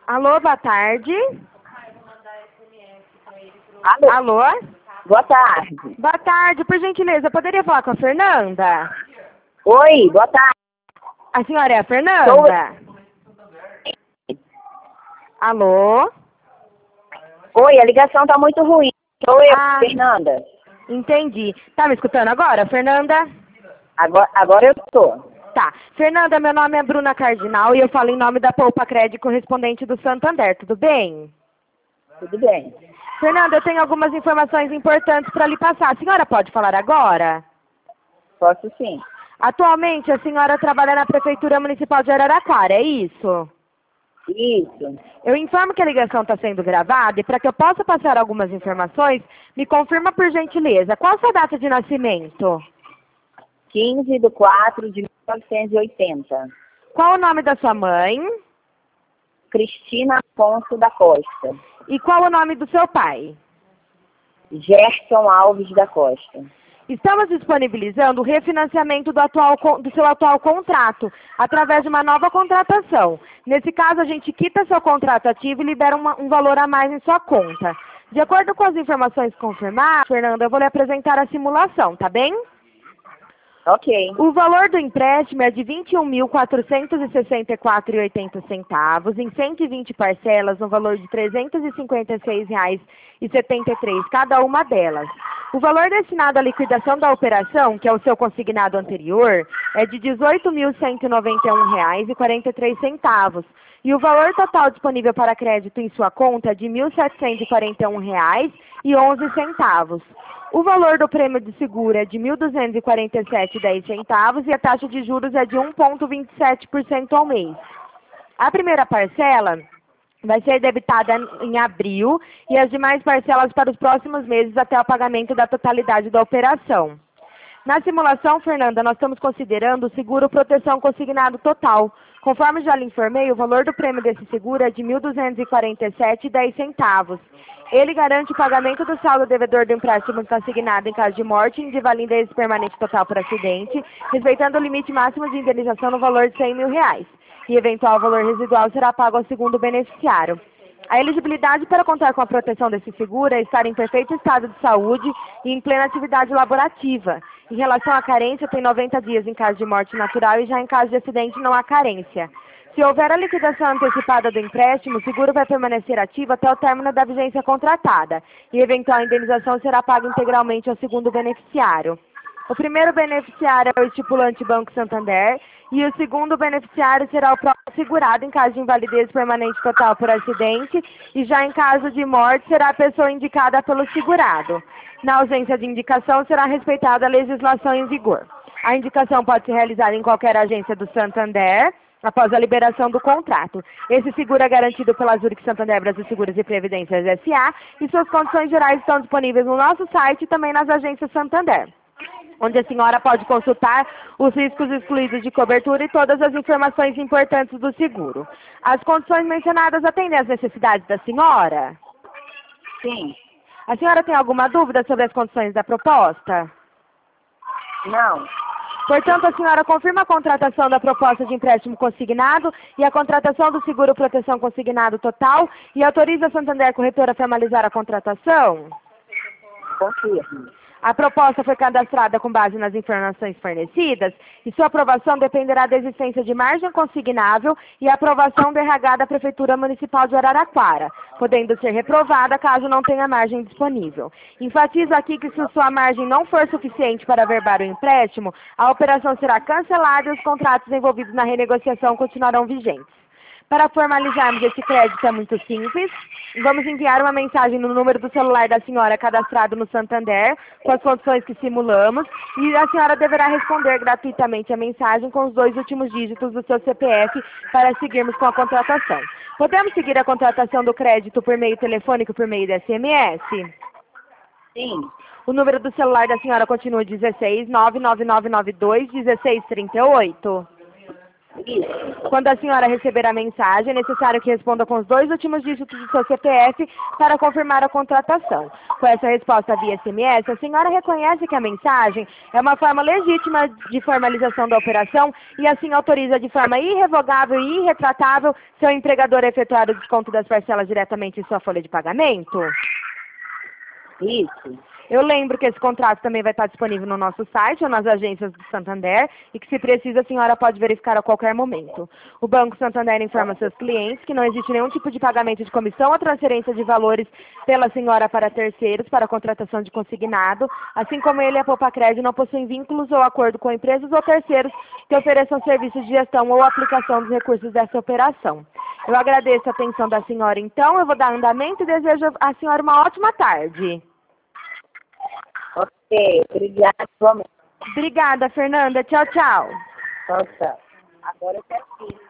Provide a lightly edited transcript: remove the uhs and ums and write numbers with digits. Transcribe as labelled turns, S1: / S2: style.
S1: Alô, boa tarde.
S2: Alô,
S1: Alô?
S2: boa tarde.
S1: Boa tarde, por gentileza, poderia falar com a Fernanda?
S2: Oi, boa tarde.
S1: A senhora é a Fernanda? Alô?
S2: Oi, a ligação tá muito ruim. Sou eu,
S1: Ah.
S2: Fernanda.
S1: Entendi. Tá me escutando agora, Fernanda?
S2: Agora eu tô.
S1: Tá. Fernanda, meu nome é Bruna Cardinal e eu falo em nome da Poupa Crédito correspondente do Santander, tudo bem?
S2: Tudo bem.
S1: Fernanda, eu tenho algumas informações importantes para lhe passar. A senhora pode falar agora?
S2: Posso sim.
S1: Atualmente, a senhora trabalha na Prefeitura Municipal de Araraquara, é isso?
S2: Isso.
S1: Eu informo que a ligação está sendo gravada e para que eu possa passar algumas informações, me confirma por gentileza, qual a sua data de nascimento?
S2: 15/4/1980.
S1: Qual o nome da sua mãe?
S2: Cristina Afonso da Costa.
S1: E qual o nome do seu pai?
S2: Gerson Alves da Costa.
S1: Estamos disponibilizando o refinanciamento do seu atual contrato, através de uma nova contratação. Nesse caso, a gente quita seu contrato ativo e libera um valor a mais em sua conta. De acordo com as informações confirmadas, Fernanda, eu vou lhe apresentar a simulação, tá bem?
S2: Ok.
S1: O valor do empréstimo é de R$ 21.464,80 em 120 parcelas, no valor de R$ 356,73, cada uma delas. O valor destinado à liquidação da operação, que é o seu consignado anterior, é de R$ 18.191,43. E o valor total disponível para crédito em sua conta é de R$ 1.741,11. O valor do prêmio de seguro é de R$ 1.247,10 e a taxa de juros é de 1,27% ao mês. A primeira parcela vai ser debitada em abril e as demais parcelas para os próximos meses até o pagamento da totalidade da operação. Na simulação, Fernanda, nós estamos considerando o seguro proteção consignado total. Conforme já lhe informei, o valor do prêmio desse seguro é de R$ 1.247,10. Ele garante o pagamento do saldo devedor do empréstimo consignado em caso de morte e de invalidez permanente total por acidente, respeitando o limite máximo de indenização no valor de R$ 100 mil. E eventual valor residual será pago ao segundo beneficiário. A elegibilidade para contar com a proteção desse seguro é estar em perfeito estado de saúde e em plena atividade laborativa. Em relação à carência, tem 90 dias em caso de morte natural e já em caso de acidente não há carência. Se houver a liquidação antecipada do empréstimo, o seguro vai permanecer ativo até o término da vigência contratada e eventual indenização será paga integralmente ao segundo beneficiário. O primeiro beneficiário é o estipulante Banco Santander e o segundo beneficiário será o próprio segurado em caso de invalidez permanente total por acidente e já em caso de morte será a pessoa indicada pelo segurado. Na ausência de indicação, será respeitada a legislação em vigor. A indicação pode ser realizada em qualquer agência do Santander após a liberação do contrato. Esse seguro é garantido pela Zurich Santander Brasil Seguros e Previdências S.A. e suas condições gerais estão disponíveis no nosso site e também nas agências Santander, onde a senhora pode consultar os riscos excluídos de cobertura e todas as informações importantes do seguro. As condições mencionadas atendem às necessidades da senhora?
S2: Sim.
S1: A senhora tem alguma dúvida sobre as condições da proposta?
S2: Não.
S1: Portanto, a senhora confirma a contratação da proposta de empréstimo consignado e a contratação do seguro proteção consignado total e autoriza a Santander Corretora a formalizar a contratação?
S2: Confirmo.
S1: A proposta foi cadastrada com base nas informações fornecidas e sua aprovação dependerá da existência de margem consignável e aprovação do RH da Prefeitura Municipal de Araraquara, podendo ser reprovada caso não tenha margem disponível. Enfatizo aqui que se sua margem não for suficiente para averbar o empréstimo, a operação será cancelada e os contratos envolvidos na renegociação continuarão vigentes. Para formalizarmos esse crédito é muito simples. Vamos enviar uma mensagem no número do celular da senhora cadastrado no Santander, com as condições que simulamos, e a senhora deverá responder gratuitamente a mensagem com os 2 últimos dígitos do seu CPF para seguirmos com a contratação. Podemos seguir a contratação do crédito por meio telefônico, por meio de SMS?
S2: Sim.
S1: O número do celular da senhora continua 16 99992 1638.
S2: Isso.
S1: Quando a senhora receber a mensagem, é necessário que responda com os 2 últimos dígitos do seu CPF para confirmar a contratação. Com essa resposta via SMS, a senhora reconhece que a mensagem é uma forma legítima de formalização da operação e assim autoriza de forma irrevogável e irretratável seu empregador a efetuar o desconto das parcelas diretamente em sua folha de pagamento?
S2: Isso.
S1: Eu lembro que esse contrato também vai estar disponível no nosso site ou nas agências do Santander e que, se precisa, a senhora pode verificar a qualquer momento. O Banco Santander informa seus clientes que não existe nenhum tipo de pagamento de comissão ou transferência de valores pela senhora para terceiros para a contratação de consignado, assim como ele e a Popacred não possuem vínculos ou acordo com empresas ou terceiros que ofereçam serviços de gestão ou aplicação dos recursos dessa operação. Eu agradeço a atenção da senhora, então, eu vou dar andamento e desejo à senhora uma ótima tarde.
S2: Ok, obrigada. Vamos.
S1: Obrigada, Fernanda. Tchau, tchau.
S2: Tchau, tchau. Agora eu quero ir.